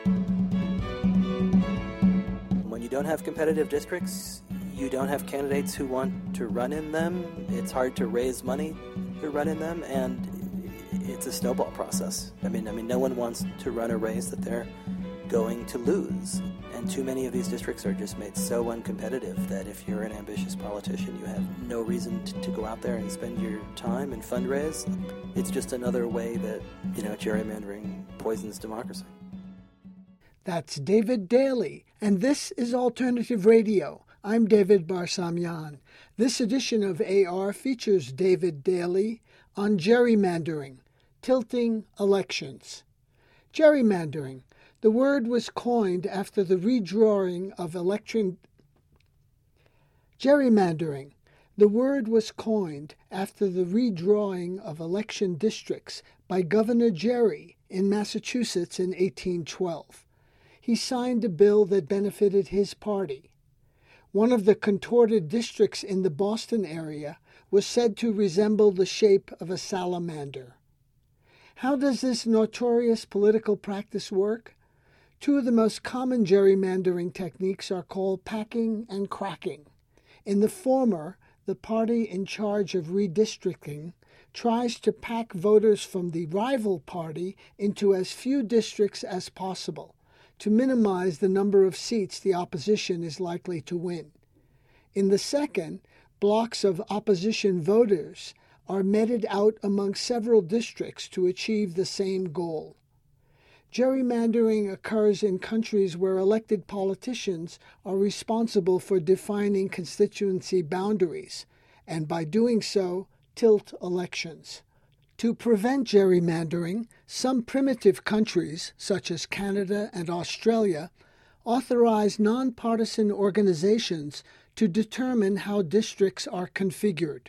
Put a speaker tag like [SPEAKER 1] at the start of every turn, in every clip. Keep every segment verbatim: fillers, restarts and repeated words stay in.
[SPEAKER 1] When you don't have competitive districts, you don't have candidates who want to run in them. It's hard to raise money to run in them, and it's a snowball process. I mean, I mean, no one wants to run a race that they're going to lose. And too many of these districts are just made so uncompetitive that if you're an ambitious politician, you have no reason to, to go out there and spend your time and fundraise. It's just another way that, you know, gerrymandering poisons democracy.
[SPEAKER 2] That's David Daley, and this is Alternative Radio. I'm David Barsamian. This edition of A R features David Daley on gerrymandering, tilting elections. Gerrymandering. The word was coined after the redrawing of election... Gerrymandering. The word was coined after the redrawing of election districts by Governor Gerry in Massachusetts in eighteen twelve. He signed a bill that benefited his party. One of the contorted districts in the Boston area was said to resemble the shape of a salamander. How does this notorious political practice work? Two of the most common gerrymandering techniques are called packing and cracking. In the former, the party in charge of redistricting tries to pack voters from the rival party into as few districts as possible to minimize the number of seats the opposition is likely to win. In the second, blocks of opposition voters are meted out among several districts to achieve the same goal. Gerrymandering occurs in countries where elected politicians are responsible for defining constituency boundaries, and by doing so, tilt elections. To prevent gerrymandering, some primitive countries, such as Canada and Australia, authorize nonpartisan organizations to determine how districts are configured.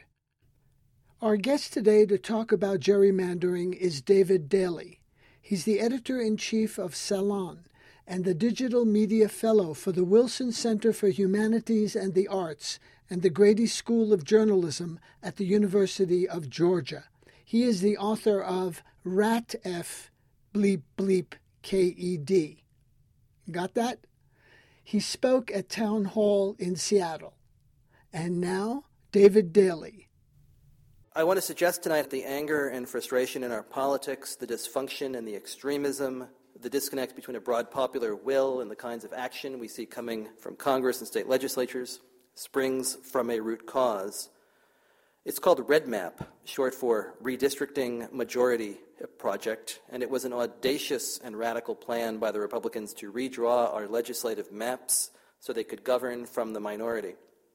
[SPEAKER 2] Our guest today to talk about gerrymandering is David Daley. He's the editor-in-chief of Salon and the Digital Media Fellow for the Wilson Center for Humanities and the Arts and the Grady School of Journalism at the University of Georgia. He is the author of Rat F Bleep Bleep K E D. Got that? He spoke at Town Hall in Seattle. And now, David Daley.
[SPEAKER 1] I want to suggest tonight the anger and frustration in our politics, the dysfunction and the extremism, the disconnect between a broad popular will and the kinds of action we see coming from Congress and state legislatures springs from a root cause. It's called REDMAP, short for Redistricting Majority Project, and it was an audacious and radical plan by the Republicans to redraw our legislative maps so they could govern from the minority.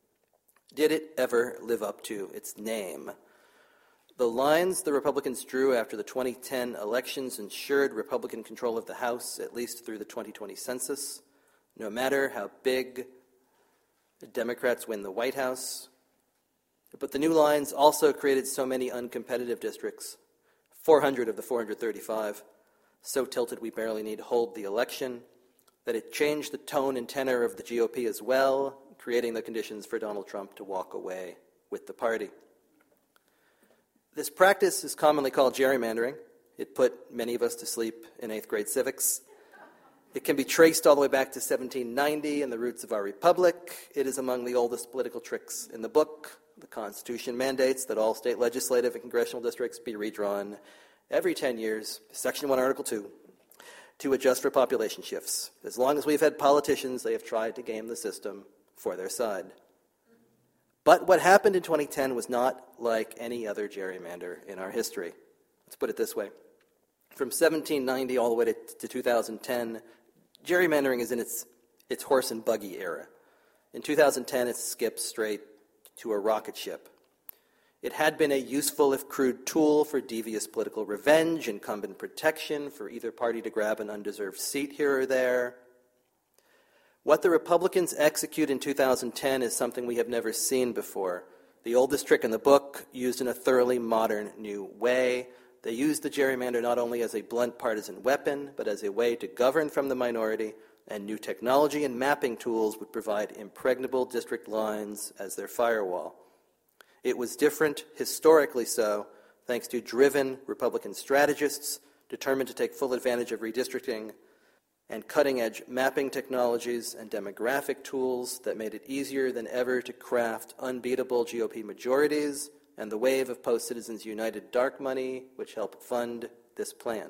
[SPEAKER 1] Did it ever live up to its name? The lines the Republicans drew after the twenty ten elections ensured Republican control of the House, at least through the twenty twenty census. No matter how big the Democrats win the White House. But the new lines also created so many uncompetitive districts, four hundred of the four hundred thirty-five, so tilted we barely need hold the election, that it changed the tone and tenor of the G O P as well, creating the conditions for Donald Trump to walk away with the party. This practice is commonly called gerrymandering. It put many of us to sleep in eighth grade civics. It can be traced all the way back to seventeen ninety and the roots of our republic. It is among the oldest political tricks in the book. The Constitution mandates that all state legislative and congressional districts be redrawn every ten years, Section one, Article two, to adjust for population shifts. As long as we've had politicians, they have tried to game the system for their side. But what happened in twenty ten was not like any other gerrymander in our history. Let's put it this way. From seventeen ninety all the way to, to two thousand ten, gerrymandering is in its, its horse and buggy era. In two thousand ten, it skips straight to a rocket ship. It had been a useful, if crude, tool for devious political revenge, incumbent protection, for either party to grab an undeserved seat here or there. What the Republicans execute in two thousand ten is something we have never seen before. The oldest trick in the book, used in a thoroughly modern new way. They used the gerrymander not only as a blunt partisan weapon, but as a way to govern from the minority, and new technology and mapping tools would provide impregnable district lines as their firewall. It was different, historically so, thanks to driven Republican strategists determined to take full advantage of redistricting and cutting-edge mapping technologies and demographic tools that made it easier than ever to craft unbeatable G O P majorities, and the wave of Post-Citizens United dark money, which helped fund this plan.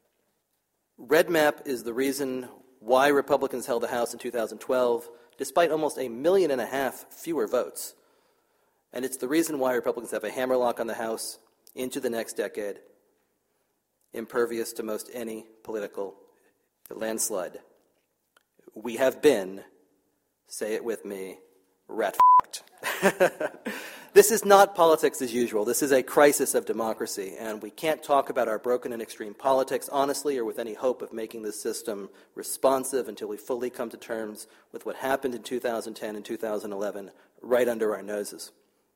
[SPEAKER 1] Red Map is the reason why Republicans held the House in two thousand twelve, despite almost a million and a half fewer votes. And it's the reason why Republicans have a hammerlock on the House into the next decade, impervious to most any political landslide. We have been, say it with me, rat-fucked. This is not politics as usual. This is a crisis of democracy, and we can't talk about our broken and extreme politics honestly or with any hope of making the system responsive until we fully come to terms with what happened in two thousand ten and two thousand eleven right under our noses.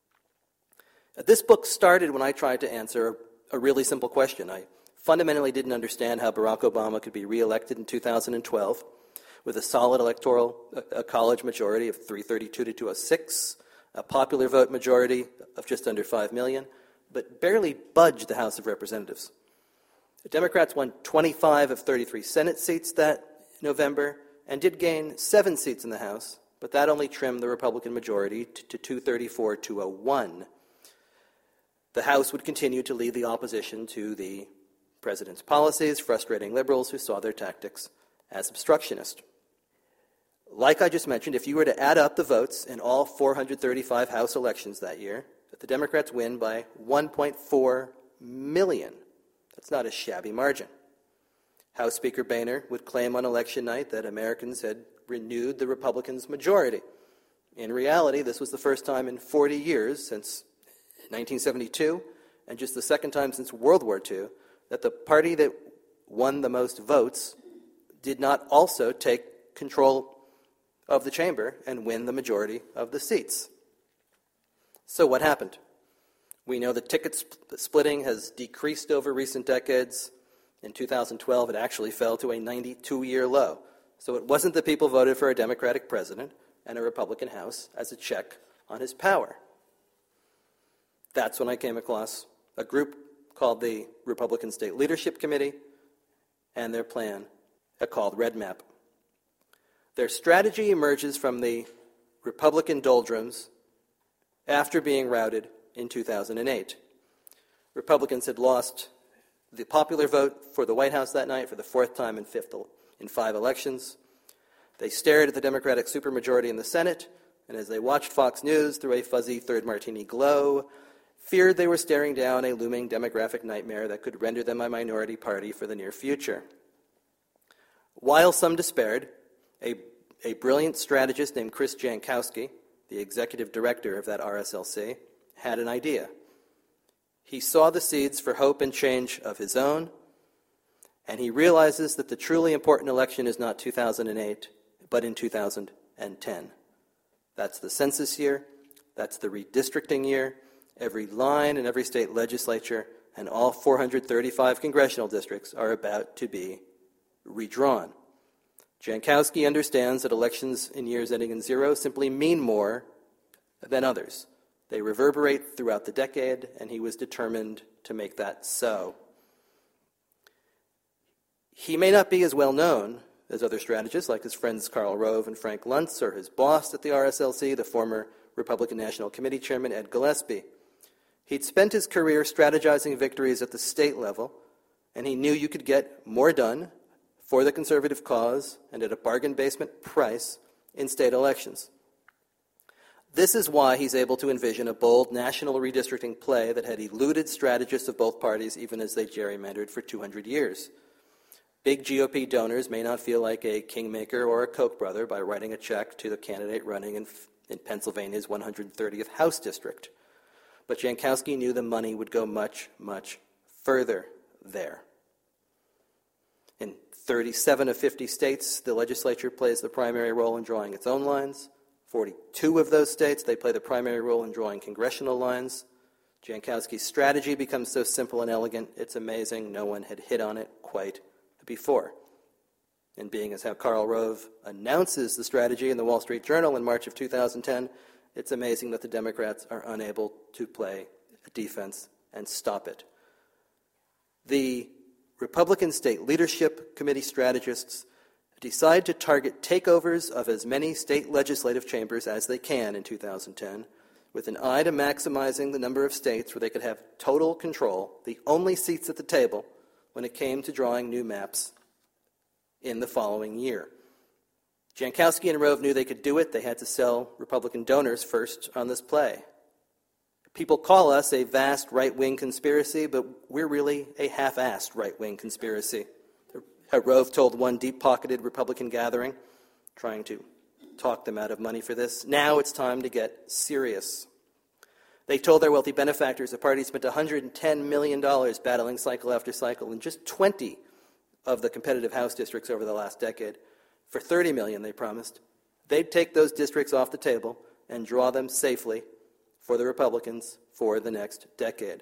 [SPEAKER 1] This book started when I tried to answer a really simple question. I fundamentally didn't understand how Barack Obama could be reelected in two thousand twelve with a solid electoral a college majority of three thirty-two to two oh six, a popular vote majority of just under five million, but barely budged the House of Representatives. The Democrats won twenty-five of thirty-three Senate seats that November and did gain seven seats in the House, but that only trimmed the Republican majority to two thirty-four to two oh one. The House would continue to lead the opposition to the president's policies, frustrating liberals who saw their tactics as obstructionist. Like I just mentioned, if you were to add up the votes in all four hundred thirty-five House elections that year, the Democrats win by one point four million. That's not a shabby margin. House Speaker Boehner would claim on election night that Americans had renewed the Republicans' majority. In reality, this was the first time in forty years, since nineteen seventy-two, and just the second time since World War Two, that the party that won the most votes did not also take control of the chamber and win the majority of the seats. So what happened? We know that ticket sp- splitting has decreased over recent decades. In two thousand twelve, it actually fell to a ninety-two-year low. So it wasn't that people voted for a Democratic president and a Republican House as a check on his power. That's when I came across a group called the Republican State Leadership Committee and their plan called Red Map. Their strategy emerges from the Republican doldrums after being routed in two thousand eight. Republicans had lost the popular vote for the White House that night for the fourth time in, fifth, in five elections. They stared at the Democratic supermajority in the Senate, and as they watched Fox News through a fuzzy third martini glow, feared they were staring down a looming demographic nightmare that could render them a minority party for the near future. While some despaired, a, a brilliant strategist named Chris Jankowski, the executive director of that R S L C, had an idea. He saw the seeds for hope and change of his own, and he realizes that the truly important election is not two thousand eight, but in two thousand ten. That's the census year, that's the redistricting year. Every line in every state legislature and all four hundred thirty-five congressional districts are about to be redrawn. Jankowski understands that elections in years ending in zero simply mean more than others. They reverberate throughout the decade, and he was determined to make that so. He may not be as well known as other strategists like his friends Karl Rove and Frank Luntz, or his boss at the R S L C, the former Republican National Committee Chairman Ed Gillespie. He'd spent his career strategizing victories at the state level, and he knew you could get more done for the conservative cause and at a bargain basement price in state elections. This is why he's able to envision a bold national redistricting play that had eluded strategists of both parties even as they gerrymandered for two hundred years. Big G O P donors may not feel like a kingmaker or a Koch brother by writing a check to the candidate running in, in Pennsylvania's one hundred thirtieth House District. But Jankowski knew the money would go much, much further there. In thirty-seven of fifty states, the legislature plays the primary role in drawing its own lines. forty-two of those states, they play the primary role in drawing congressional lines. Jankowski's strategy becomes so simple and elegant, it's amazing no one had hit on it quite before. And being as how Karl Rove announces the strategy in the Wall Street Journal in March of two thousand ten, it's amazing that the Democrats are unable to play a defense and stop it. The Republican State Leadership Committee strategists decide to target takeovers of as many state legislative chambers as they can in two thousand ten, with an eye to maximizing the number of states where they could have total control, the only seats at the table, when it came to drawing new maps in the following year. Jankowski and Rove knew they could do it. They had to sell Republican donors first on this play. People call us a vast right-wing conspiracy, but we're really a half-assed right-wing conspiracy. Rove told one deep-pocketed Republican gathering, trying to talk them out of money for this. Now it's time to get serious. They told their wealthy benefactors the party spent one hundred ten million dollars battling cycle after cycle in just twenty of the competitive House districts over the last decade. For thirty million dollars, they promised, they'd take those districts off the table and draw them safely for the Republicans for the next decade.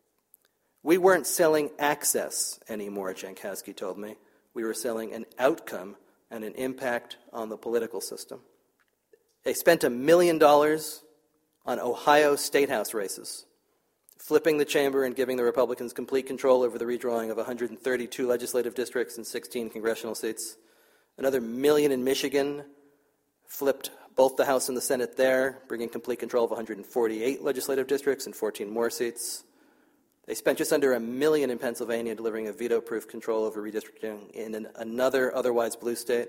[SPEAKER 1] We weren't selling access anymore, Jankowski told me. We were selling an outcome and an impact on the political system. They spent a million dollars on Ohio State House races, flipping the chamber and giving the Republicans complete control over the redrawing of one hundred thirty-two legislative districts and sixteen congressional seats. Another million in Michigan, flipped both the House and the Senate there, bringing complete control of one hundred forty-eight legislative districts and fourteen more seats. They spent just under a million in Pennsylvania, delivering a veto-proof control over redistricting in an, another otherwise blue state.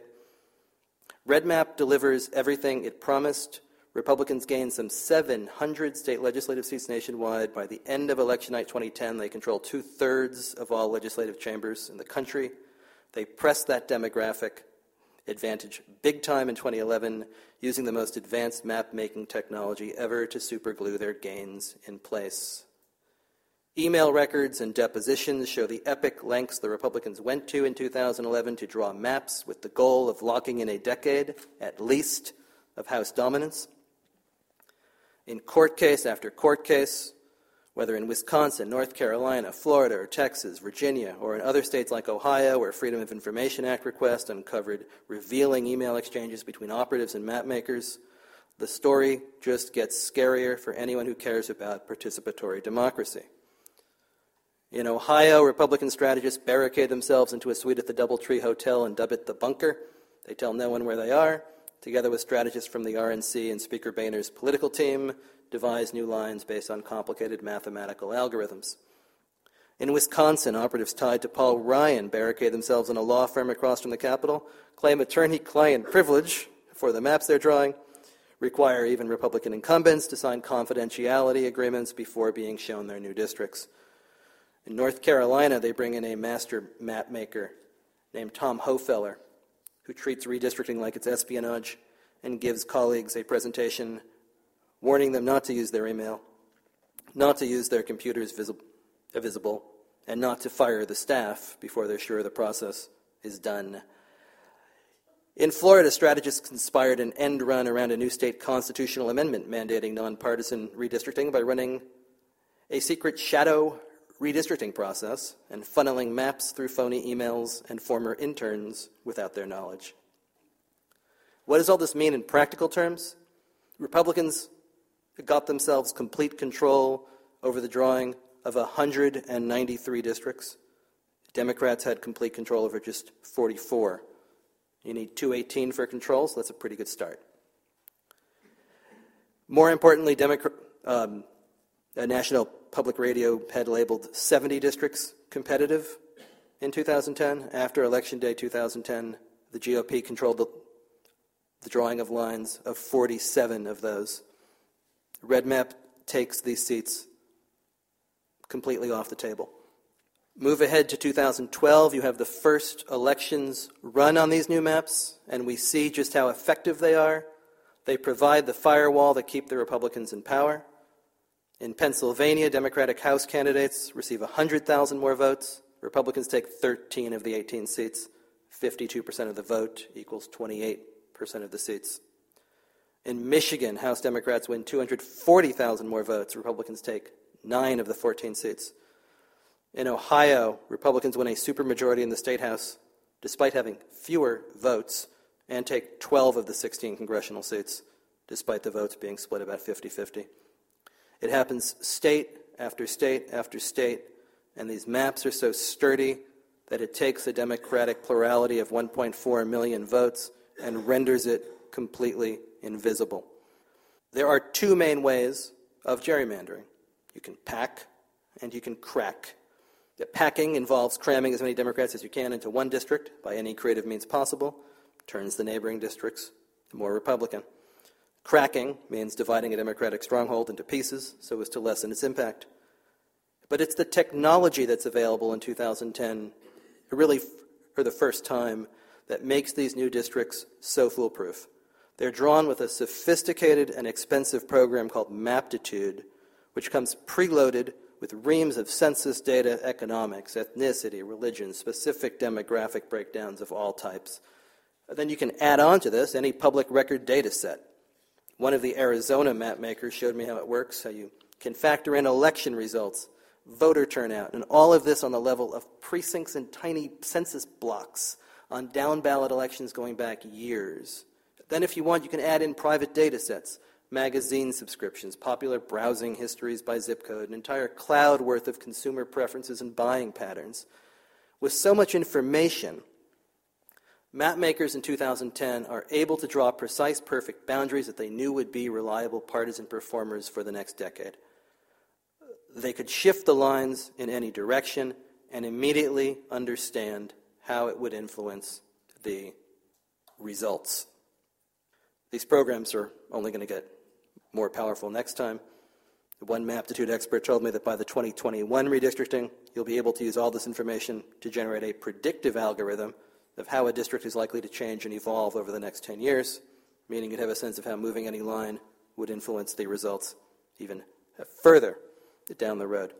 [SPEAKER 1] Red Map delivers everything it promised. Republicans gained some seven hundred state legislative seats nationwide. By the end of election night twenty ten, they control two-thirds of all legislative chambers in the country. They pressed that demographic advantage big time in twenty eleven, using the most advanced map-making technology ever to superglue their gains in place. Email records and depositions show the epic lengths the Republicans went to in two thousand eleven to draw maps with the goal of locking in a decade, at least, of House dominance. In court case after court case, whether in Wisconsin, North Carolina, Florida, or Texas, Virginia, or in other states like Ohio, where Freedom of Information Act requests uncovered revealing email exchanges between operatives and mapmakers, the story just gets scarier for anyone who cares about participatory democracy. In Ohio, Republican strategists barricade themselves into a suite at the Doubletree Hotel and dub it the bunker. They tell no one where they are. Together with strategists from the R N C and Speaker Boehner's political team, devise new lines based on complicated mathematical algorithms. In Wisconsin, operatives tied to Paul Ryan barricade themselves in a law firm across from the Capitol, claim attorney-client privilege for the maps they're drawing, require even Republican incumbents to sign confidentiality agreements before being shown their new districts. In North Carolina, they bring in a master map maker named Tom Hofeller, who treats redistricting like it's espionage and gives colleagues a presentation warning them not to use their email, not to use their computers visi- visible, and not to fire the staff before they're sure the process is done. In Florida, strategists conspired an end run around a new state constitutional amendment mandating nonpartisan redistricting by running a secret shadow redistricting process and funneling maps through phony emails and former interns without their knowledge. What does all this mean in practical terms? Republicans got themselves complete control over the drawing of one hundred ninety-three districts. Democrats had complete control over just forty-four. You need two eighteen for control, so that's a pretty good start. More importantly, Democrat, um, a National Public Radio had labeled seventy districts competitive in two thousand ten. After Election Day two thousand ten, the G O P controlled the, the drawing of lines of forty-seven of those. Red Map takes these seats completely off the table. Move ahead to two thousand twelve, you have the first elections run on these new maps, and we see just how effective they are. They provide the firewall that keep the Republicans in power. In Pennsylvania, Democratic House candidates receive one hundred thousand more votes. Republicans take thirteen of the eighteen seats. fifty-two percent of the vote equals twenty-eight percent of the seats. In Michigan, House Democrats win two hundred forty thousand more votes. Republicans take nine of the fourteen seats. In Ohio, Republicans win a supermajority in the State House, despite having fewer votes, and take twelve of the sixteen congressional seats, despite the votes being split about fifty-fifty. It happens state after state after state, and these maps are so sturdy that it takes a Democratic plurality of one point four million votes and renders it completely invisible. There are two main ways of gerrymandering. You can pack and you can crack. The packing involves cramming as many Democrats as you can into one district by any creative means possible, turns the neighboring districts more Republican. Cracking means dividing a Democratic stronghold into pieces so as to lessen its impact. But it's the technology that's available in two thousand ten, really for the first time, that makes these new districts so foolproof. They're drawn with a sophisticated and expensive program called Maptitude, which comes preloaded with reams of census data, economics, ethnicity, religion, specific demographic breakdowns of all types. Then you can add on to this any public record data set. One of the Arizona map makers showed me how it works, how you can factor in election results, voter turnout, and all of this on the level of precincts and tiny census blocks on down-ballot elections going back years. Then if you want, you can add in private data sets, magazine subscriptions, popular browsing histories by zip code, an entire cloud worth of consumer preferences and buying patterns. With so much information, map makers in two thousand ten are able to draw precise, perfect boundaries that they knew would be reliable partisan performers for the next decade. They could shift the lines in any direction and immediately understand how it would influence the results. These programs are only going to get more powerful next time. One Maptitude expert told me that by the twenty twenty-one redistricting, you'll be able to use all this information to generate a predictive algorithm of how a district is likely to change and evolve over the next ten years, meaning you'd have a sense of how moving any line would influence the results even further down the road.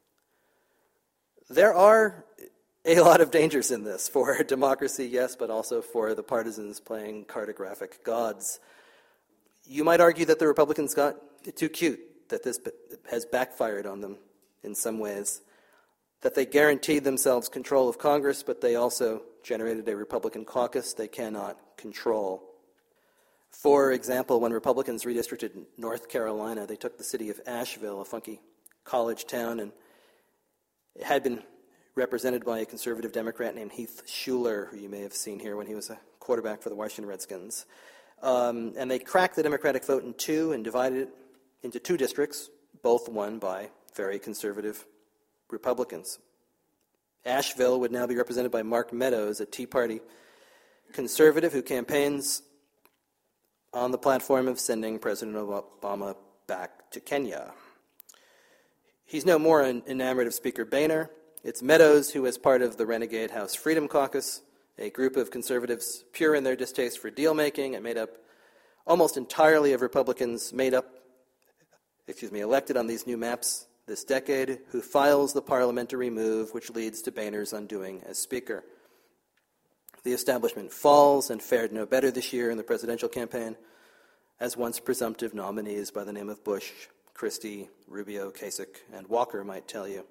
[SPEAKER 1] There are a lot of dangers in this for democracy, yes, but also for the partisans playing cartographic gods. You might argue that the Republicans got too cute, that this has backfired on them in some ways, that they guaranteed themselves control of Congress, but they also generated a Republican caucus they cannot control. For example, when Republicans redistricted North Carolina, they took the city of Asheville, a funky college town, and it had been represented by a conservative Democrat named Heath Shuler, who you may have seen here when he was a quarterback for the Washington Redskins. Um, and they cracked the Democratic vote in two and divided it into two districts, both won by very conservative Republicans. Asheville would now be represented by Mark Meadows, a Tea Party conservative who campaigns on the platform of sending President Obama back to Kenya. He's no more enamored of Speaker Boehner. It's Meadows who, as part of the renegade House Freedom Caucus, a group of conservatives pure in their distaste for deal-making and made up almost entirely of Republicans made up, excuse me, elected on these new maps this decade, who files the parliamentary move which leads to Boehner's undoing as Speaker. The establishment falls and fared no better this year in the presidential campaign, as once presumptive nominees by the name of Bush, Christie, Rubio, Kasich, and Walker might tell you.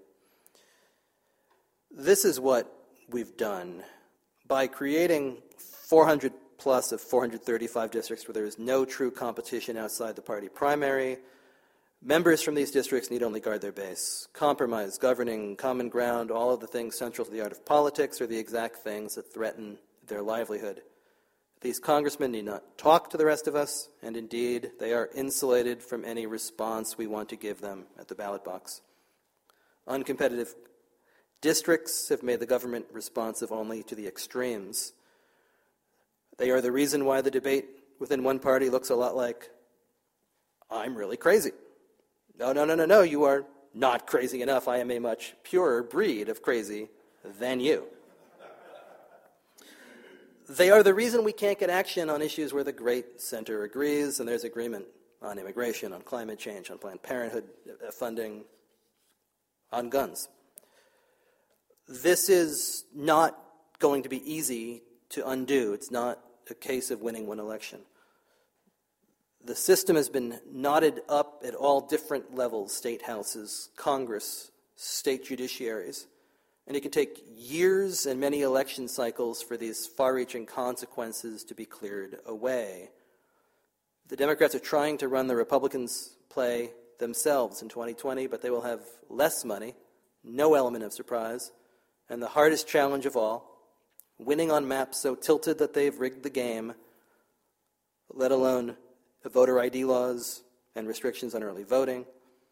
[SPEAKER 1] This is what we've done. By creating four hundred plus of four hundred thirty-five districts where there is no true competition outside the party primary, members from these districts need only guard their base. Compromise, governing, common ground, all of the things central to the art of politics are the exact things that threaten their livelihood. These congressmen need not talk to the rest of us, and indeed, they are insulated from any response we want to give them at the ballot box. Uncompetitive districts have made the government responsive only to the extremes. They are the reason why the debate within one party looks a lot like, I'm really crazy. No, no, no, no, no, you are not crazy enough. I am a much purer breed of crazy than you. They are the reason we can't get action on issues where the great center agrees, and there's agreement on immigration, on climate change, on Planned Parenthood funding, on guns. This is not going to be easy to undo. It's not a case of winning one election. The system has been knotted up at all different levels, state houses, Congress, state judiciaries, and it can take years and many election cycles for these far-reaching consequences to be cleared away. The Democrats are trying to run the Republicans' play themselves in twenty twenty, but they will have less money, no element of surprise, And the hardest challenge of all, winning on maps so tilted that they've rigged the game, let alone voter I D laws and restrictions on early voting.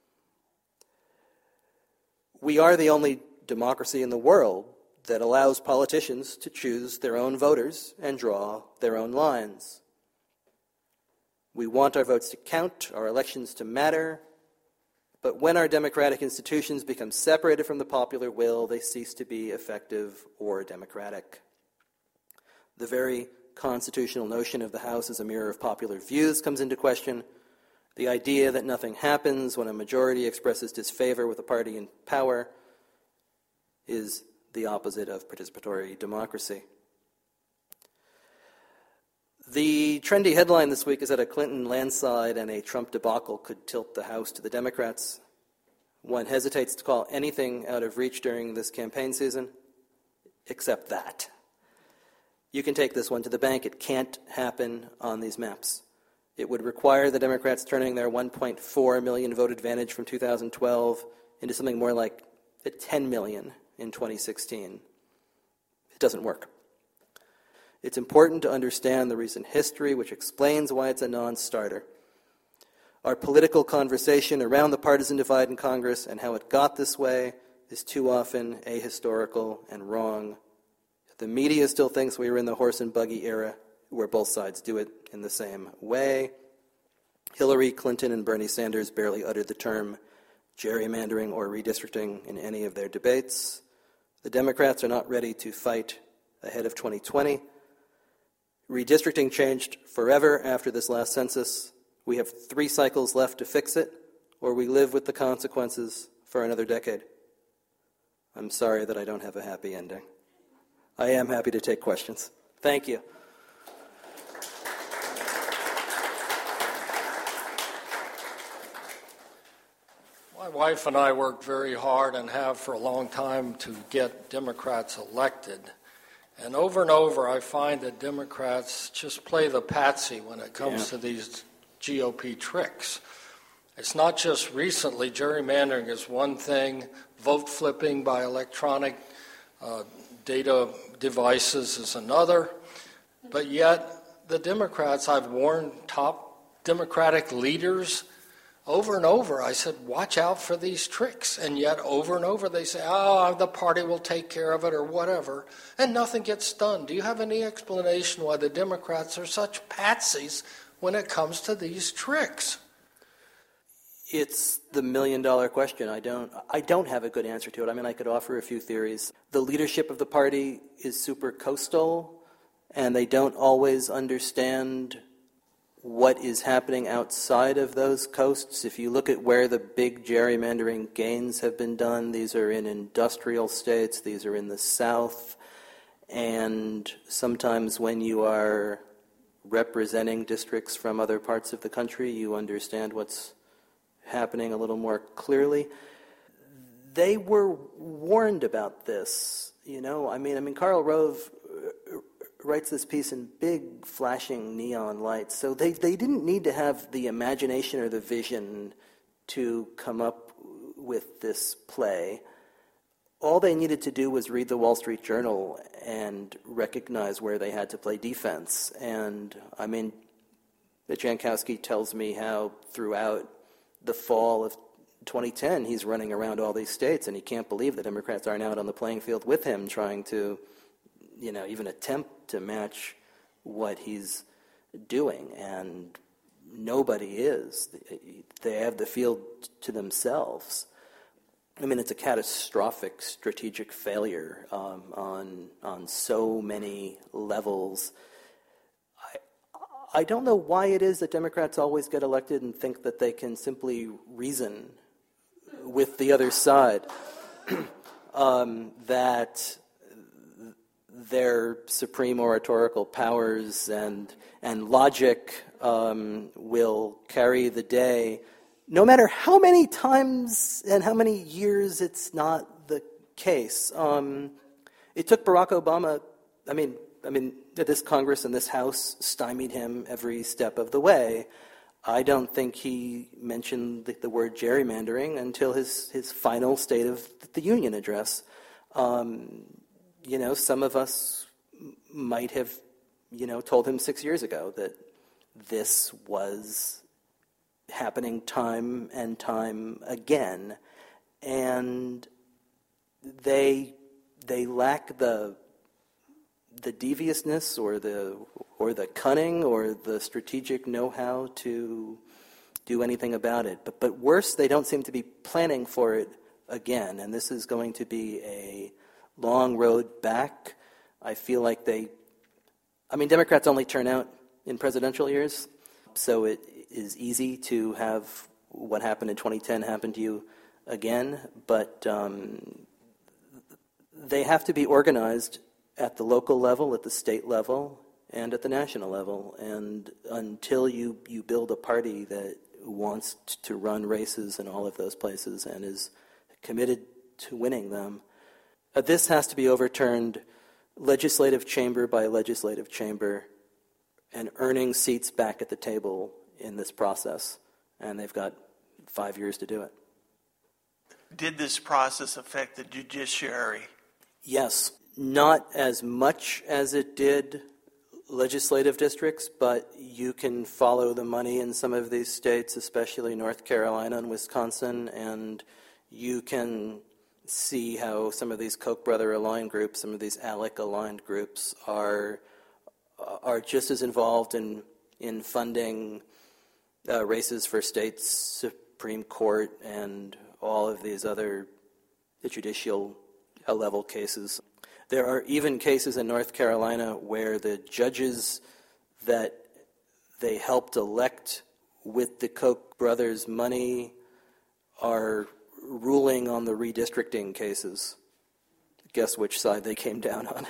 [SPEAKER 1] We are the only democracy in the world that allows politicians to choose their own voters and draw their own lines. We want our votes to count, our elections to matter, but when our democratic institutions become separated from the popular will, they cease to be effective or democratic. The very constitutional notion of the House as a mirror of popular views comes into question. The idea that nothing happens when a majority expresses disfavor with a party in power is the opposite of participatory democracy. The trendy headline this week is that a Clinton landslide and a Trump debacle could tilt the House to the Democrats. One hesitates to call anything out of reach during this campaign season, except that. You can take this one to the bank. It can't happen on these maps. It would require the Democrats turning their one point four million vote advantage from two thousand twelve into something more like ten million in twenty sixteen. It doesn't work. It's important to understand the recent history, which explains why it's a non-starter. Our political conversation around the partisan divide in Congress and how it got this way is too often ahistorical and wrong. The media still thinks we were in the horse and buggy era, where both sides do it in the same way. Hillary Clinton and Bernie Sanders barely uttered the term gerrymandering or redistricting in any of their debates. The Democrats are not ready to fight ahead of twenty twenty. Redistricting changed forever after this last census. We have three cycles left to fix it, or we live with the consequences for another decade. I'm sorry that I don't have a happy ending. I am happy to take questions. Thank you.
[SPEAKER 3] My wife and I worked very hard and have for a long time to get Democrats elected. And over and over, I find that Democrats just play the patsy when it comes yeah. to these G O P tricks. It's not just recently. Gerrymandering is one thing. Vote flipping by electronic uh, data devices is another. But yet, the Democrats, I've warned top Democratic leaders over and over, I said, watch out for these tricks. And yet, over and over, they say, oh, the party will take care of it or whatever. And nothing gets done. Do you have any explanation why the Democrats are such patsies when it comes to these tricks?
[SPEAKER 1] It's the million-dollar question. I don't, I don't have a good answer to it. I mean, I could offer a few theories. The leadership of the party is super coastal, and they don't always understand what is happening outside of those coasts. If you look at where the big gerrymandering gains have been done, these are in industrial states, these are in the South, and sometimes when you are representing districts from other parts of the country, you understand what's happening a little more clearly. They were warned about this, you know. I mean, I mean, Karl Rove writes this piece in big flashing neon lights. So they, they didn't need to have the imagination or the vision to come up with this play. All they needed to do was read the Wall Street Journal and recognize where they had to play defense. And, I mean, Jankowski tells me how throughout the fall of twenty ten he's running around all these states, and he can't believe the Democrats aren't out on the playing field with him trying to, you know, even attempt to match what he's doing. And nobody is. They have the field to themselves. I mean, it's a catastrophic strategic failure um, on on so many levels. I, I don't know why it is that Democrats always get elected and think that they can simply reason with the other side, um, that their supreme oratorical powers and and logic um, will carry the day, no matter how many times and how many years it's not the case. Um, it took Barack Obama, I mean, I mean, this Congress and this House stymied him every step of the way. I don't think he mentioned the, the word gerrymandering until his, his final State of the Union address. Um, you know, some of us might have, you know, told him six years ago that this was happening time and time again, and they they lack the the deviousness or the or the cunning or the strategic know-how to do anything about it. But but worse, they don't seem to be planning for it again, and this is going to be a long road back. I feel like they, I mean, Democrats only turn out in presidential years, so it is easy to have what happened in twenty ten happen to you again, but um, they have to be organized at the local level, at the state level, and at the national level. And until you, you build a party that wants to run races in all of those places and is committed to winning them, uh, this has to be overturned legislative chamber by legislative chamber and earning seats back at the table in this process. And they've got five years to do it.
[SPEAKER 4] Did this process affect the judiciary?
[SPEAKER 1] Yes, not as much as it did legislative districts, but you can follow the money in some of these states, especially North Carolina and Wisconsin, and you can see how some of these Koch brother aligned groups, some of these ALEC aligned groups are are just as involved in in funding uh, races for states, Supreme Court, and all of these other judicial level cases. There are even cases in North Carolina where the judges that they helped elect with the Koch brothers' money are ruling on the redistricting cases. Guess which side they came down on.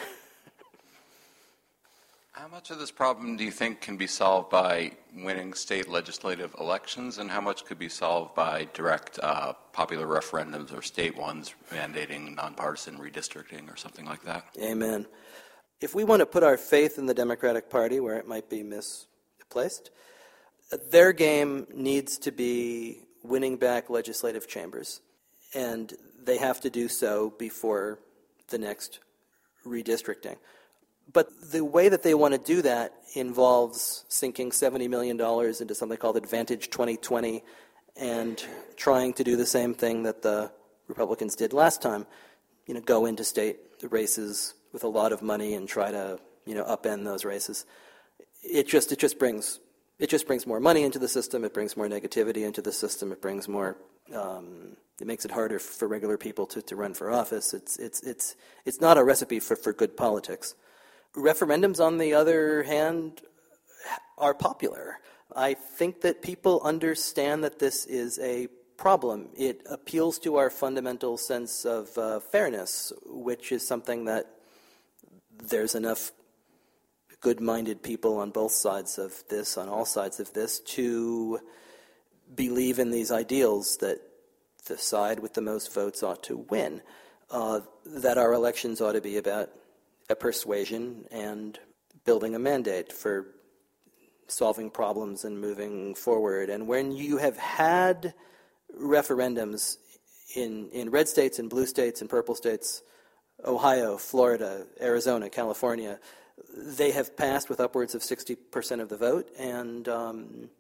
[SPEAKER 5] How much of this problem do you think can be solved by winning state legislative elections, and how much could be solved by direct uh, popular referendums or state ones mandating nonpartisan redistricting or something like that?
[SPEAKER 1] Amen. If we want to put our faith in the Democratic Party, where it might be misplaced, their game needs to be winning back legislative chambers, and they have to do so before the next redistricting. But the way that they want to do that involves sinking seventy million dollars into something called Advantage twenty twenty and trying to do the same thing that the Republicans did last time, you know, go into state races with a lot of money and try to, you know, upend those races. It just it just brings it just brings more money into the system. It brings more negativity into the system. It brings more. Um, it makes it harder for regular people to, to run for office. It's it's it's it's not a recipe for, for good politics. Referendums, on the other hand, are popular. I think that people understand that this is a problem. It appeals to our fundamental sense of uh, fairness, which is something that there's enough good-minded people on both sides of this, on all sides of this, to believe in these ideals that the side with the most votes ought to win, uh, that our elections ought to be about a persuasion and building a mandate for solving problems and moving forward. And when you have had referendums in, in red states and blue states and purple states, Ohio, Florida, Arizona, California, they have passed with upwards of sixty percent of the vote, and um,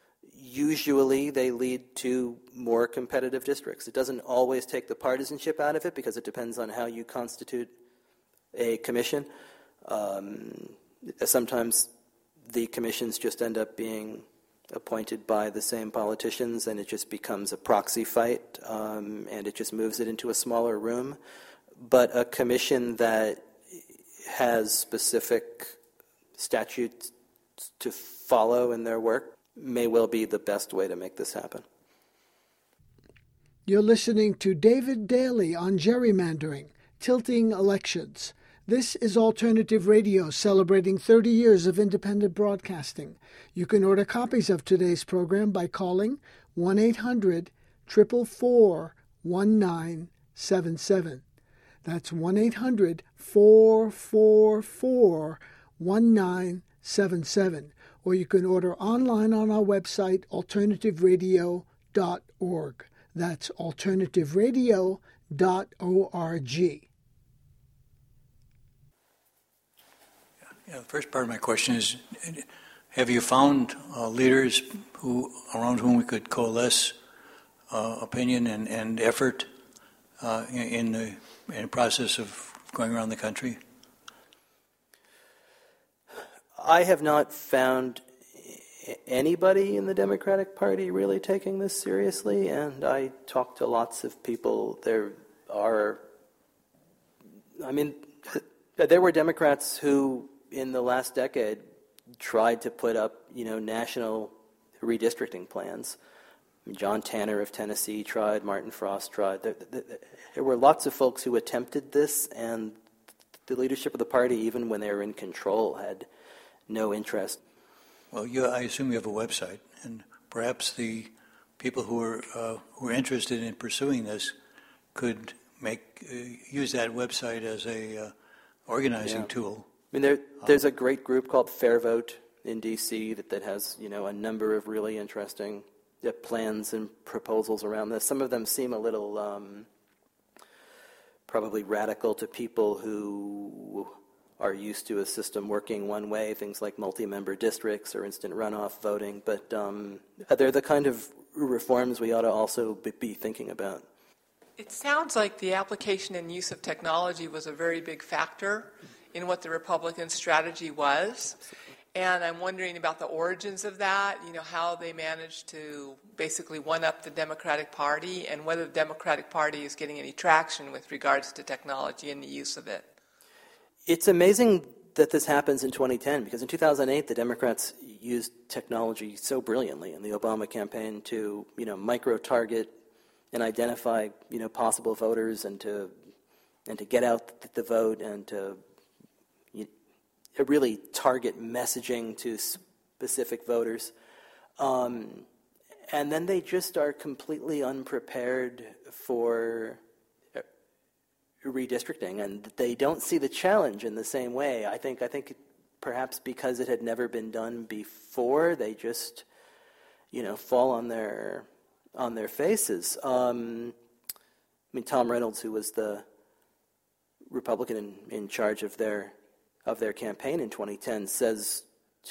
[SPEAKER 1] usually they lead to more competitive districts. It doesn't always take the partisanship out of it because it depends on how you constitute a commission. Um, sometimes the commissions just end up being appointed by the same politicians, and it just becomes a proxy fight, um, and it just moves it into a smaller room. But a commission that has specific statutes to follow in their work may well be the best way to make this happen.
[SPEAKER 2] You're listening to David Daly on gerrymandering, tilting elections. This is Alternative Radio, celebrating thirty years of independent broadcasting. You can order copies of today's program by calling one eight hundred, four four four, one nine seven seven. That's one eight hundred, four four four, one nine seven seven. Or you can order online on our website, alternative radio dot org. That's alternative radio dot org.
[SPEAKER 6] Yeah, the first part of my question is, have you found uh, leaders who around whom we could coalesce uh, opinion and, and effort uh, in, in, the, in the process of going around the country?
[SPEAKER 1] I have not found anybody in the Democratic Party really taking this seriously, and I talk to lots of people. There are, I mean, there were Democrats who, in the last decade, tried to put up, you know, national redistricting plans. John Tanner of Tennessee tried, Martin Frost tried. There, there, there were lots of folks who attempted this, and the leadership of the party, even when they were in control, had no interest.
[SPEAKER 6] Well, you, I assume you have a website, and perhaps the people who are uh, who are interested in pursuing this could make uh, use that website as a uh, organizing
[SPEAKER 1] yeah.
[SPEAKER 6] tool.
[SPEAKER 1] I mean, there, there's a great group called Fair Vote in D C that, that has, you know, a number of really interesting uh, plans and proposals around this. Some of them seem a little um, probably radical to people who are used to a system working one way, things like multi-member districts or instant runoff voting, but um, they're the kind of reforms we ought to also be thinking about.
[SPEAKER 7] It sounds like the application and use of technology was a very big factor in what the Republican strategy was, and I'm wondering about the origins of that, you know, how they managed to basically one-up the Democratic Party, and whether the Democratic Party is getting any traction with regards to technology and the use of it.
[SPEAKER 1] It's amazing that this happens in twenty ten, because in two thousand eight, the Democrats used technology so brilliantly in the Obama campaign to, you know, micro-target and identify, you know, possible voters, and to and to get out the vote, and to you, really target messaging to specific voters. Um, and then they just are completely unprepared for redistricting, and they don't see the challenge in the same way. I think I think perhaps because it had never been done before, they just, you know, fall on their on their faces. Um, I mean, Tom Reynolds, who was the Republican in, in charge of their of their campaign in twenty ten, says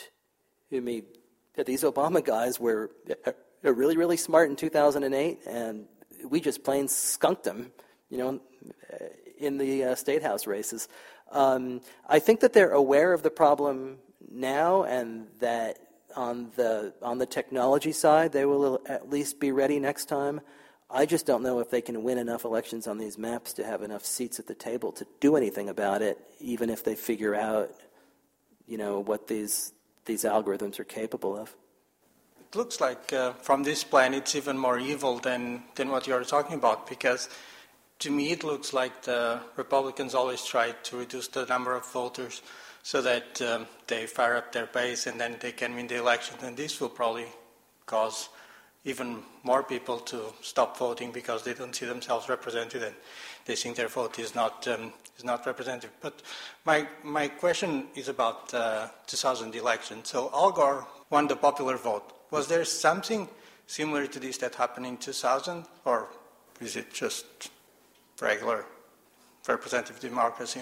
[SPEAKER 1] to me that these Obama guys were really, really smart in two thousand eight, and we just plain skunked them, you know, in the uh, state house races. Um, I think that they're aware of the problem now, and that on the on the technology side, they will at least be ready next time. I just don't know if they can win enough elections on these maps to have enough seats at the table to do anything about it, even if they figure out, you know, what these these algorithms are capable of.
[SPEAKER 8] It looks like uh, from this plan, it's even more evil than than what you're talking about, because to me, it looks like the Republicans always try to reduce the number of voters so that um, they fire up their base and then they can win the election. And this will probably cause even more people to stop voting because they don't see themselves represented and they think their vote is not um, is not representative. But my my question is about uh, two thousand election. So Al Gore won the popular vote. Was there something similar to this that happened in two thousand, or is it just regular representative democracy?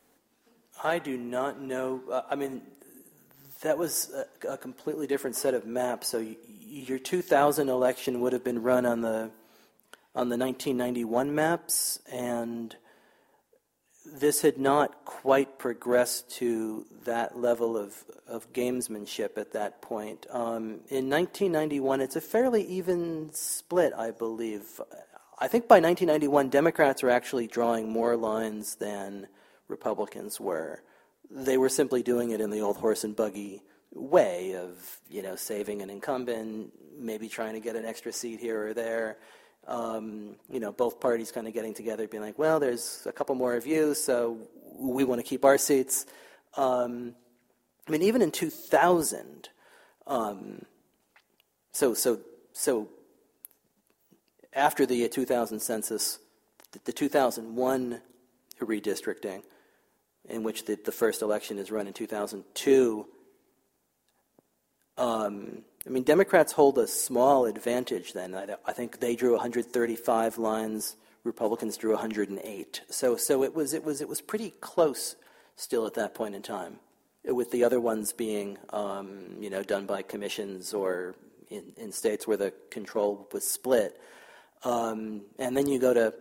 [SPEAKER 1] I do not know. Uh, I mean, that was a, a completely different set of maps. So y- your two thousand election would have been run on the on the nineteen ninety-one maps, and this had not quite progressed to that level of, of gamesmanship at that point. Um, in nineteen ninety-one, it's a fairly even split, I believe. I think by nineteen ninety-one, Democrats were actually drawing more lines than Republicans were. They were simply doing it in the old horse and buggy way of, you know, saving an incumbent, maybe trying to get an extra seat here or there. Um, you know, both parties kind of getting together, being like, well, there's a couple more of you, so we want to keep our seats. Um, I mean, even in two thousand, um, so so so. After the two thousand census, the two thousand one redistricting, in which the, the first election is run in two thousand two, um, I mean, Democrats hold a small advantage then. I, I think they drew one hundred thirty-five lines, Republicans drew one hundred eight. So, so it was it was it was pretty close still at that point in time. with the other ones being, um, you know, done by commissions or in, in states where the control was split. Um, and then you go to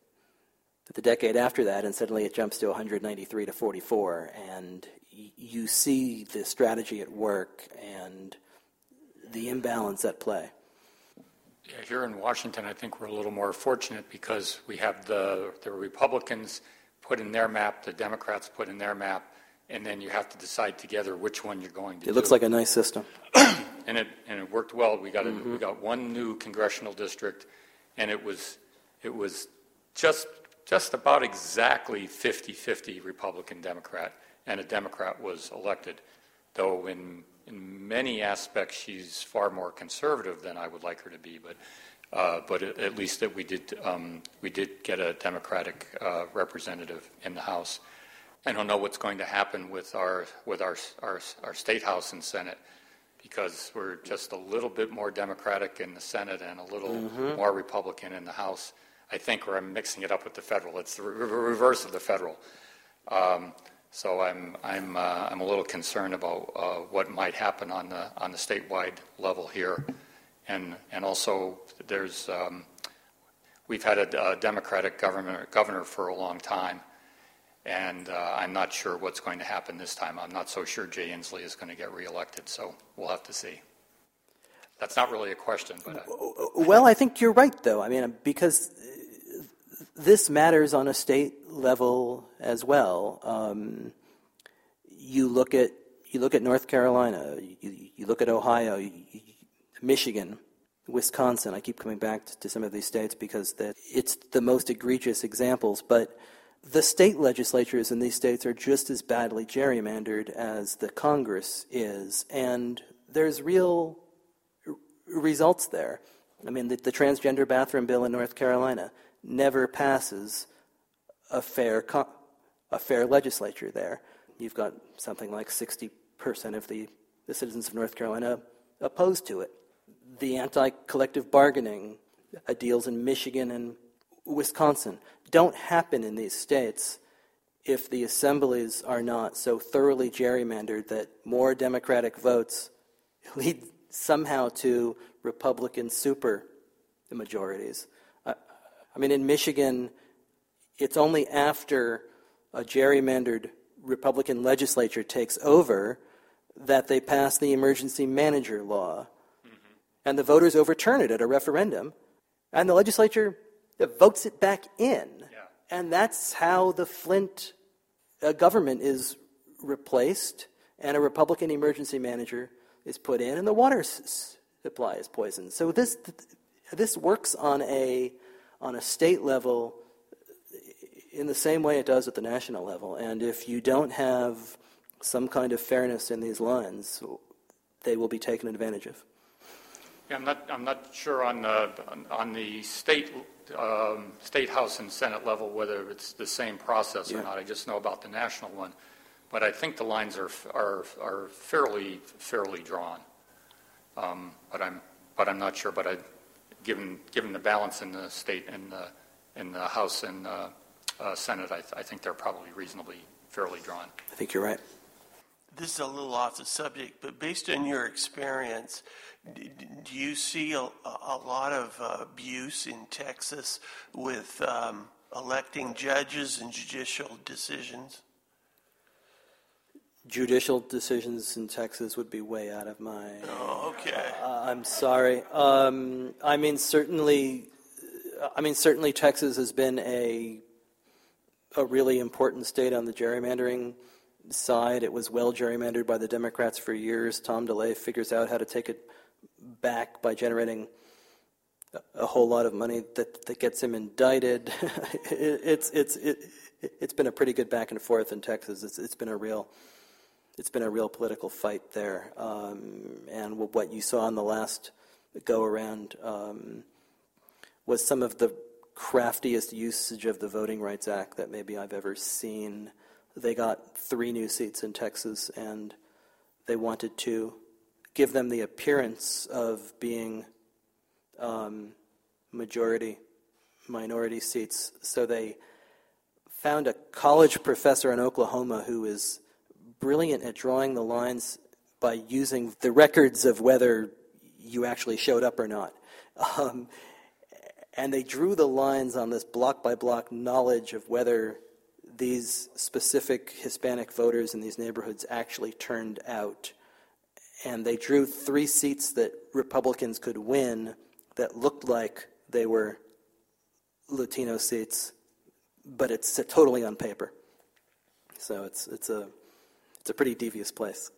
[SPEAKER 1] the decade after that, and suddenly it jumps to one hundred ninety-three to forty-four, and y- you see the strategy at work and the imbalance at play.
[SPEAKER 9] Yeah, here in Washington, I think we're a little more fortunate because we have the, the Republicans put in their map, the Democrats put in their map, and then you have to decide together which one you're going to
[SPEAKER 1] It
[SPEAKER 9] do.
[SPEAKER 1] looks like a nice system.
[SPEAKER 9] and it and it worked well. We got a,
[SPEAKER 1] Mm-hmm.
[SPEAKER 9] we got one new congressional district, and it was it was just just about exactly fifty-fifty Republican Democrat, and a Democrat was elected. Though in in many aspects she's far more conservative than I would like her to be, but uh, but at, at least that we did um, we did get a Democratic uh, representative in the House. I don't know what's going to happen with our with our our, our state House and Senate, because we're just a little bit more Democratic in the Senate and a little mm-hmm. more Republican in the House. I think, or I'm mixing it up with the federal. It's the re- reverse of the federal. Um, so I'm I'm uh, I'm a little concerned about uh, what might happen on the on the statewide level here, and and also there's um, we've had a, a Democratic governor governor for a long time. And uh, I'm not sure what's going to happen this time. I'm not so sure Jay Inslee is going to get reelected, so we'll have to see. That's not really a question, but I...
[SPEAKER 1] Well, I think you're right, though. I mean, because this matters on a state level as well. Um, you look at you look at North Carolina, you, you look at Ohio, you, you, Michigan, Wisconsin. I keep coming back to, to some of these states because that it's the most egregious examples, but the state legislatures in these states are just as badly gerrymandered as the Congress is, and there's real r- results there. I mean, the, the transgender bathroom bill in North Carolina never passes a fair co- a fair legislature there. You've got something like sixty percent of the, the citizens of North Carolina opposed to it. The anti-collective bargaining uh, deals in Michigan and Wisconsin don't happen in these states if the assemblies are not so thoroughly gerrymandered that more Democratic votes lead somehow to Republican super majorities. Uh, I mean, in Michigan, it's only after a gerrymandered Republican legislature takes over that they pass the emergency manager law. Mm-hmm. And the voters overturn it at a referendum, and the legislature that votes it back in. Yeah. And that's how the Flint uh, government is replaced, and a Republican emergency manager is put in, and the water s- supply is poisoned. So this this works on a on a state level in the same way it does at the national level. And if you don't have some kind of fairness in these lines, they will be taken advantage of.
[SPEAKER 9] Yeah, I'm not I'm not sure on the on, on the state. Um, state House and Senate level, whether it's the same process yeah. or not. I just know about the national one, but I think the lines are are are fairly fairly drawn. Um, but I'm but I'm not sure. But I, given given the balance in the state and the in the House and uh, uh, Senate, I, th- I think they're probably reasonably fairly drawn.
[SPEAKER 1] I think you're right.
[SPEAKER 4] This is a little off the subject, but based on your experience, do you see a, a lot of uh, abuse in Texas with um, electing judges and judicial decisions?
[SPEAKER 1] Judicial decisions in Texas would be way out of my...
[SPEAKER 4] Oh, okay.
[SPEAKER 1] Uh, I'm sorry. Um, I mean, certainly, I mean, certainly Texas has been a a really important state on the gerrymandering side. It was well gerrymandered by the Democrats for years. Tom DeLay figures out how to take it back by generating a whole lot of money that, that gets him indicted. it, it's it's it, it's been a pretty good back and forth in Texas. It's it's been a real it's been a real political fight there. Um, and what you saw in the last go around um, was some of the craftiest usage of the Voting Rights Act that maybe I've ever seen. They got three new seats in Texas, and they wanted to give them the appearance of being um, majority minority seats. So they found a college professor in Oklahoma who is brilliant at drawing the lines by using the records of whether you actually showed up or not. Um, and they drew the lines on this block-by-block knowledge of whether these specific Hispanic voters in these neighborhoods actually turned out. And they drew three seats that Republicans could win that looked like they were Latino seats, but it's totally on paper. So it's it's a it's a pretty devious place.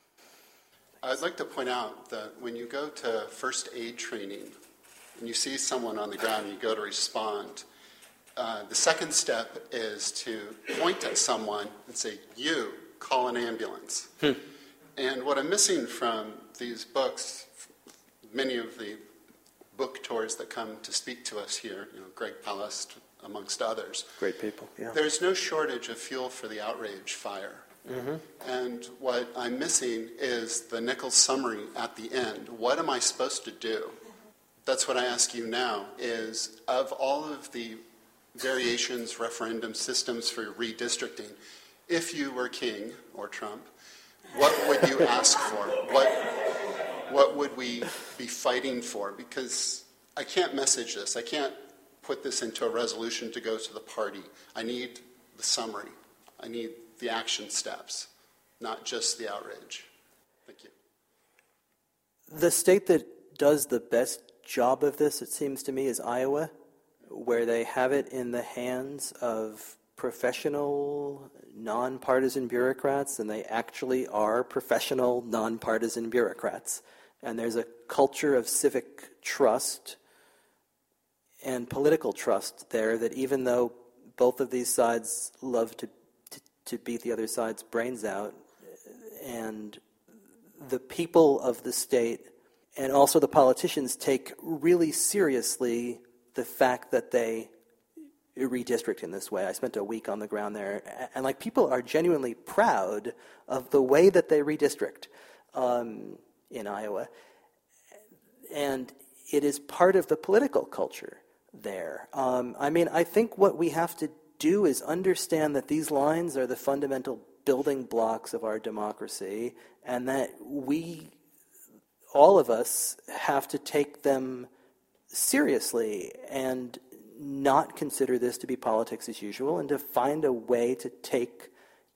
[SPEAKER 10] I'd like to point out that when you go to first aid training and you see someone on the ground and you go to respond, uh, the second step is to point at someone and say, "You, call an ambulance." Hmm. And what I'm missing from these books, many of the book tours that come to speak to us here, you know, Greg Palast, amongst others.
[SPEAKER 1] Great people, yeah.
[SPEAKER 10] There's no shortage of fuel for the outrage fire. Mm-hmm. And what I'm missing is the Nichols summary at the end. What am I supposed to do? That's what I ask you now, is of all of the variations, referendum systems for redistricting, if you were king or Trump, what would you ask for? What what would we be fighting for? Because I can't message this. I can't put this into a resolution to go to the party. I need the summary. I need the action steps, not just the outrage. Thank you.
[SPEAKER 1] The state that does the best job of this, it seems to me, is Iowa, where they have it in the hands of professional, nonpartisan bureaucrats, and they actually are professional, nonpartisan bureaucrats. And there's a culture of civic trust and political trust there that even though both of these sides love to, to, to beat the other side's brains out, and the people of the state and also the politicians take really seriously the fact that they redistrict in this way. I spent a week on the ground there, and like people are genuinely proud of the way that they redistrict um, in Iowa, and it is part of the political culture there. Um, I mean, I think what we have to do is understand that these lines are the fundamental building blocks of our democracy, and that we, all of us, have to take them seriously and not consider this to be politics as usual, and to find a way to take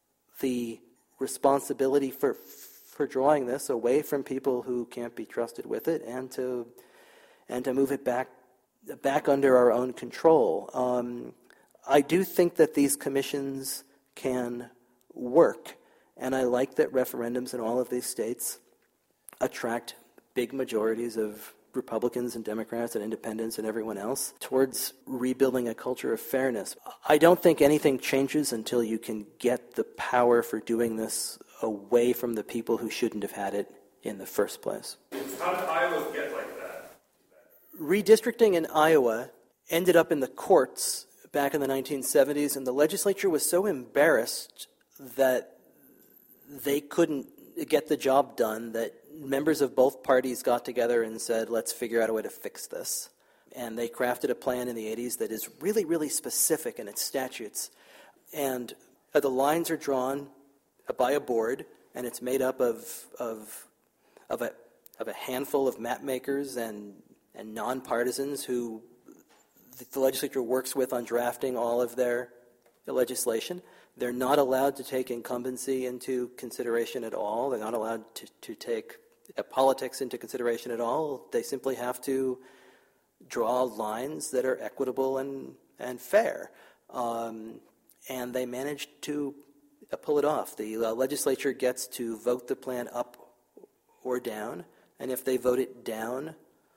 [SPEAKER 1] the responsibility for for drawing this away from people who can't be trusted with it, and to and to move it back back under our own control. Um, I do think that these commissions can work, and I like that referendums in all of these states attract big majorities of Republicans and Democrats and independents and everyone else towards rebuilding a culture of fairness. I don't think anything changes until you can get the power for doing this away from the people who shouldn't have had it in the first place.
[SPEAKER 11] How did Iowa get like that?
[SPEAKER 1] Redistricting in Iowa ended up in the courts back in the nineteen seventies, and the legislature was so embarrassed that they couldn't get the job done that members of both parties got together and said, let's figure out a way to fix this. And they crafted a plan in the eighties that is really, really specific in its statutes. And uh, the lines are drawn by a board, and it's made up of of of a of a handful of map makers and and nonpartisans who the legislature works with on drafting all of their legislation. They're not allowed to take incumbency into consideration at all. They're not allowed to, to take uh, politics into consideration at all. They simply have to draw lines that are equitable and, and fair. Um, and they managed to uh, pull it off. The uh, legislature gets to vote the plan up or down, and if they vote it down,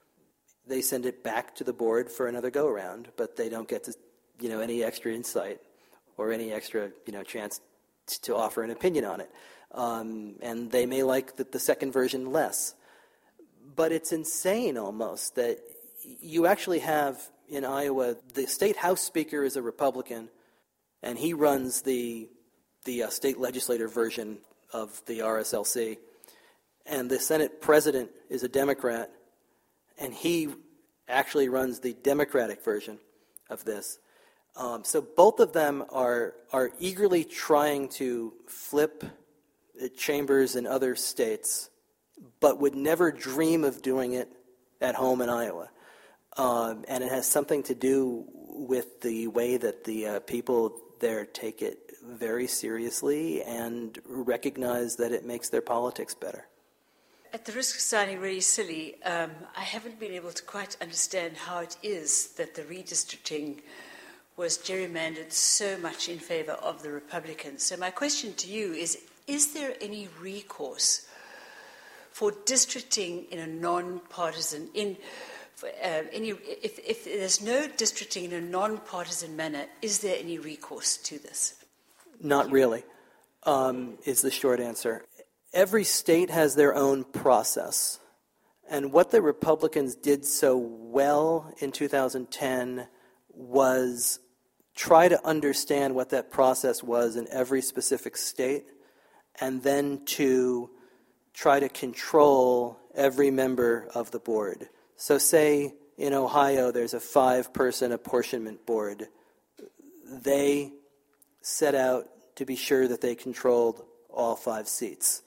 [SPEAKER 1] they send it back to the board for another go-around, but they don't get to, you know, any extra insight or any extra, you know, chance t- to offer an opinion on it. Um, and they may like the, the second version less. But it's insane almost that you actually have in Iowa, the state House Speaker is a Republican, and he runs the the uh, state legislative version of the R S L C. And the Senate President is a Democrat, and he actually runs the Democratic version of this. Um, so both of them are are eagerly trying to flip chambers in other states, but would never dream of doing it at home in Iowa. Um, and it has something to do with the way that the uh, people there take it very seriously and recognize that it makes their politics better.
[SPEAKER 12] At the risk of sounding really silly, um, I haven't been able to quite understand how it is that the redistricting was gerrymandered so much in favor of the Republicans. So my question to you is, is there any recourse for districting in a non-partisan, in for, uh, any, if, if there's no districting in a non-partisan manner, is there any recourse to this?
[SPEAKER 1] Not really, um, is the short answer. Every state has their own process. And what the Republicans did so well in two thousand ten was try to understand what that process was in every specific state, and then to try to control every member of the board. So say in Ohio there's a five-person apportionment board. They set out to be sure that they controlled all five seats.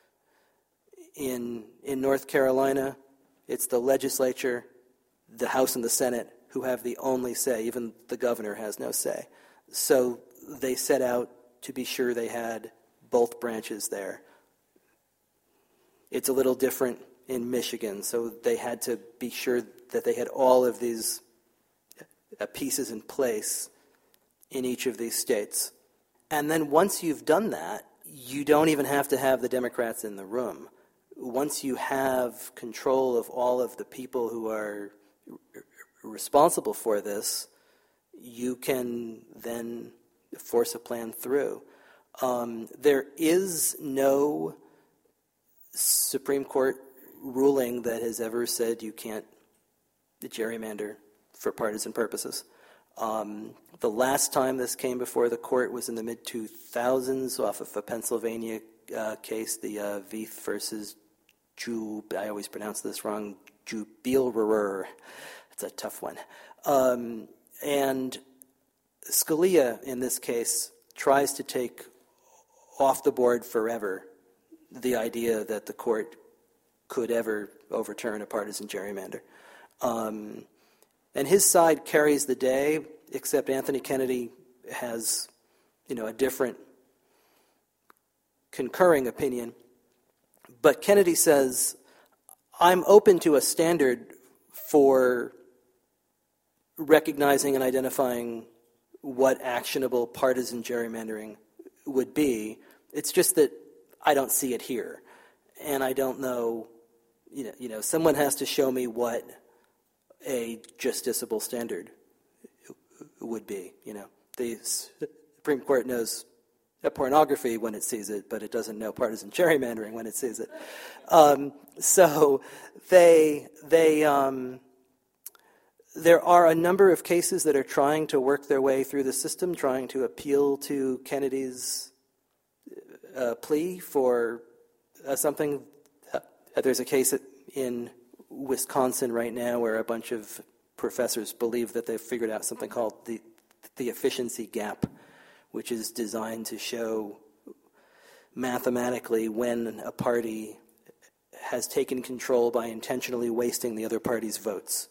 [SPEAKER 1] In in North Carolina, it's the legislature, the House and the Senate, who have the only say. Even the governor has no say. So they set out to be sure they had both branches there. It's a little different in Michigan, so they had to be sure that they had all of these pieces in place in each of these states. And then once you've done that, you don't even have to have the Democrats in the room. Once you have control of all of the people who are responsible for this, you can then force a plan through. Um, there is no Supreme Court ruling that has ever said you can't gerrymander for partisan purposes. Um, the last time this came before the court was in the mid two thousands off of a Pennsylvania uh, case, the uh, Veith versus Ju, I always pronounce this wrong, Jubilerer. It's a tough one. Um, and Scalia, in this case, tries to take off the board forever the idea that the court could ever overturn a partisan gerrymander. Um, and his side carries the day, except Anthony Kennedy has, you know, a different concurring opinion. But Kennedy says, I'm open to a standard for recognizing and identifying what actionable partisan gerrymandering would be. It's just that I don't see it here. And I don't know, you know, you know, someone has to show me what a justiciable standard would be. You know, the Supreme Court knows pornography when it sees it, but it doesn't know partisan gerrymandering when it sees it. Um, so they they um, there are a number of cases that are trying to work their way through the system, trying to appeal to Kennedy's uh, plea for uh, something. Uh, there's a case in Wisconsin right now where a bunch of professors believe that they've figured out something called the the efficiency gap, which is designed to show mathematically when a party has taken control by intentionally wasting the other party's votes.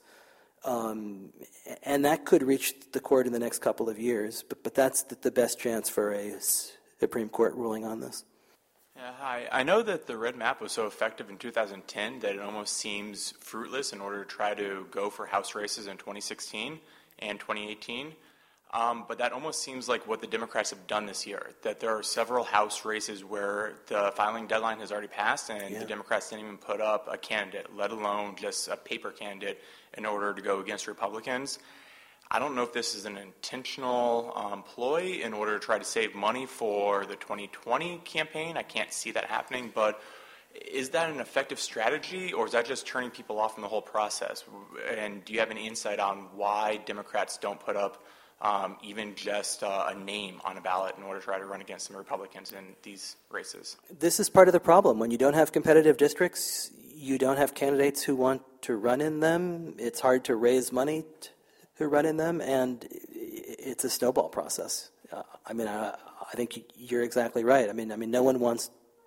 [SPEAKER 1] Um, and that could reach the court in the next couple of years, but, but that's the, the best chance for a Supreme Court ruling on this.
[SPEAKER 13] Yeah, hi. I know that the red map was so effective in two thousand ten that it almost seems fruitless in order to try to go for House races in twenty sixteen and twenty eighteen. Um, but that almost seems like what the Democrats have done this year, that there are several House races where the filing deadline has already passed and yeah. the Democrats didn't even put up a candidate, let alone just a paper candidate, in order to go against Republicans. I don't know if this is an intentional um, ploy in order to try to save money for the twenty twenty campaign. I can't see that happening, but is that an effective strategy, or is that just turning people off from the whole process? And do you have any insight on why Democrats don't put up Um, even just uh, a name on a ballot in order to try to run against some Republicans in these races? This
[SPEAKER 1] is part of the problem. When you don't have competitive districts, you don't have candidates who want to run in them. It's hard to raise money to run in them, and it's a snowball process. Uh, I mean, I, I think you're exactly right. I mean, I mean, no one wants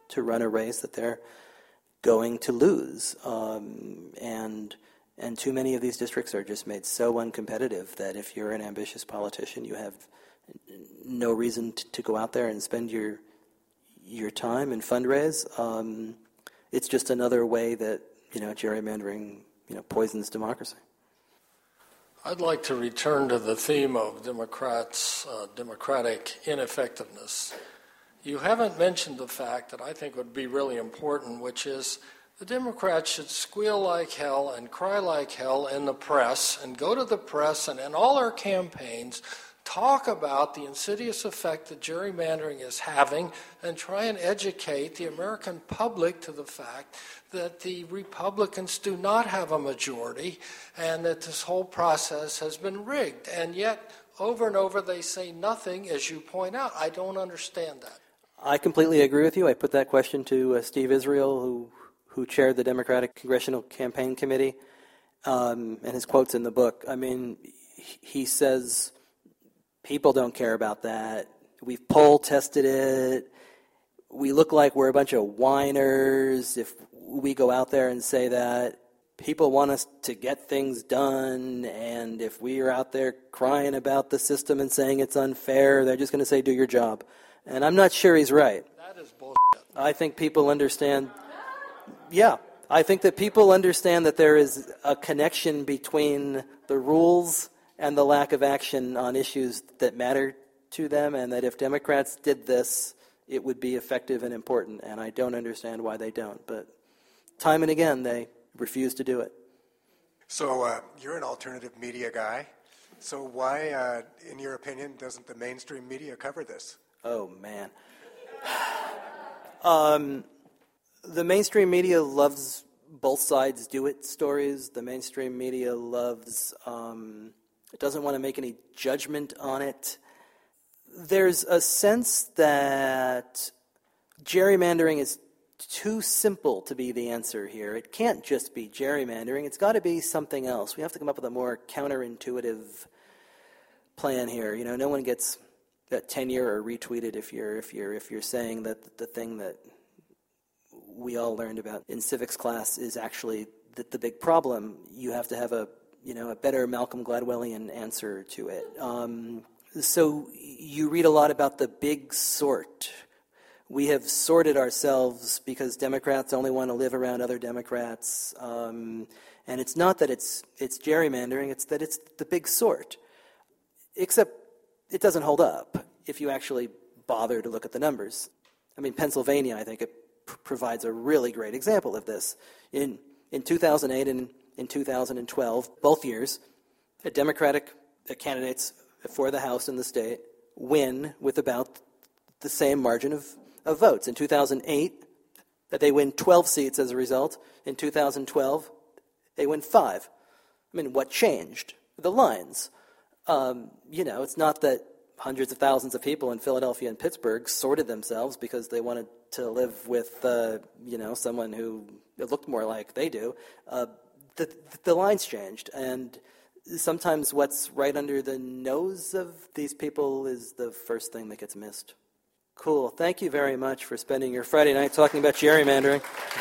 [SPEAKER 1] to run a race that they're going to lose. Um, and and too many of these districts are just made so uncompetitive that if you're an ambitious politician, you have no reason to, to go out there and spend your your time and fundraise. Um, it's just another way that, you know, gerrymandering, you know, poisons democracy.
[SPEAKER 3] I'd like to return to the theme of Democrats' uh, democratic ineffectiveness. You haven't mentioned the fact that I think would be really important, which is the Democrats should squeal like hell and cry like hell in the press and go to the press and in all our campaigns talk about the insidious effect that gerrymandering is having and try and educate the American public to the fact that the Republicans do not have a majority and that this whole process has been rigged. And yet, over and over, they say nothing, as you point out. I don't understand that.
[SPEAKER 1] I completely agree with you. I put that question to uh, Steve Israel, who who chaired the Democratic Congressional Campaign Committee, um, and his quotes in the book. I mean, he says people don't care about that. We've poll tested it. We look like we're a bunch of whiners if we go out there and say that. People want us to get things done, and if we are out there crying about the system and saying it's unfair, they're just going to say, do your job. And I'm not sure he's right.
[SPEAKER 3] That is bullshit.
[SPEAKER 1] I think people understand, yeah, I think that people understand that there is a connection between the rules and the lack of action on issues that matter to them, and that if Democrats did this, it would be effective and important, and I don't understand why they don't. But time and again, they refuse to do it.
[SPEAKER 14] So uh, you're an alternative media guy. So why, uh, in your opinion, doesn't the mainstream media cover this?
[SPEAKER 1] Oh, man. um, the mainstream media loves both sides do it stories. The mainstream media loves, um, it doesn't want to make any judgment on it. There's a sense that gerrymandering is too simple to be the answer here. It can't just be gerrymandering. It's got to be something else. We have to come up with a more counterintuitive plan here. You know, no one gets that tenure or retweeted if you're if you're if you're saying that the thing that we all learned about in civics class is actually the, the big problem. You have to have a you know a better Malcolm Gladwellian answer to it. Um, so you read a lot about the big sort. We have sorted ourselves because Democrats only want to live around other Democrats, um, and it's not that it's it's gerrymandering; it's that it's the big sort. Except it doesn't hold up if you actually bother to look at the numbers. I mean, Pennsylvania, I think, it pr- provides a really great example of this. In in two thousand eight and in two thousand twelve, both years, the Democratic candidates for the House in the state win with about the same margin of, of votes. In two thousand eight, that they win twelve seats as a result. In two thousand twelve, they win five. I mean, what changed? The lines. Um, you know, it's not that hundreds of thousands of people in Philadelphia and Pittsburgh sorted themselves because they wanted to live with, uh, you know, someone who looked more like they do. Uh, the, the lines changed, and sometimes what's right under the nose of these people is the first thing that gets missed. Cool. Thank you very much for spending your Friday night talking about gerrymandering.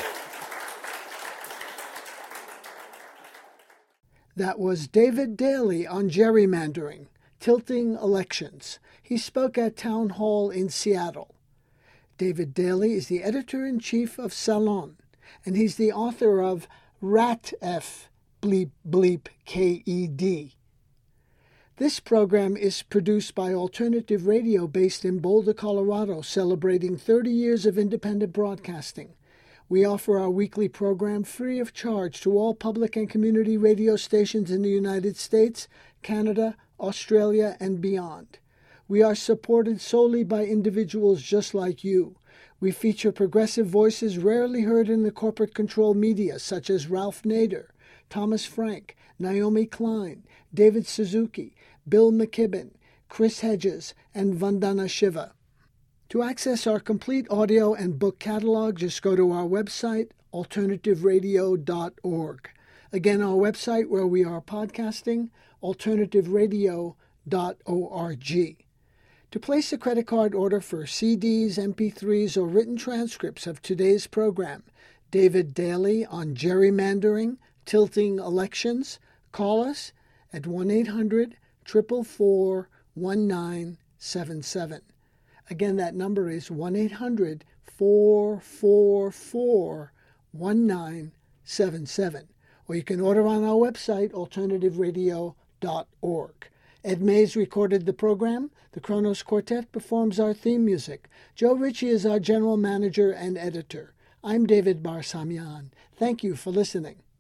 [SPEAKER 2] That was David Daley on gerrymandering, tilting elections. He spoke at Town Hall in Seattle. David Daley is the editor-in-chief of Salon, and he's the author of Rat F Bleep Bleep K E D. This program is produced by Alternative Radio based in Boulder, Colorado, celebrating thirty years of independent broadcasting. We offer our weekly program free of charge to all public and community radio stations in the United States, Canada, Australia, and beyond. We are supported solely by individuals just like you. We feature progressive voices rarely heard in the corporate-controlled media, such as Ralph Nader, Thomas Frank, Naomi Klein, David Suzuki, Bill McKibben, Chris Hedges, and Vandana Shiva. To access our complete audio and book catalog, just go to our website, alternative radio dot org. Again, our website where we are podcasting, alternative radio dot org. To place a credit card order for C Ds, M P threes, or written transcripts of today's program, David Daly on gerrymandering, tilting elections, call us at one eight hundred, four four four, one nine seven seven. Again, that number is one eight hundred, four four four, one nine seven seven. Or you can order on our website, alternative radio dot org. Ed Mays recorded the program. The Kronos Quartet performs our theme music. Joe Ritchie is our general manager and editor. I'm David Barsamian. Thank you for listening.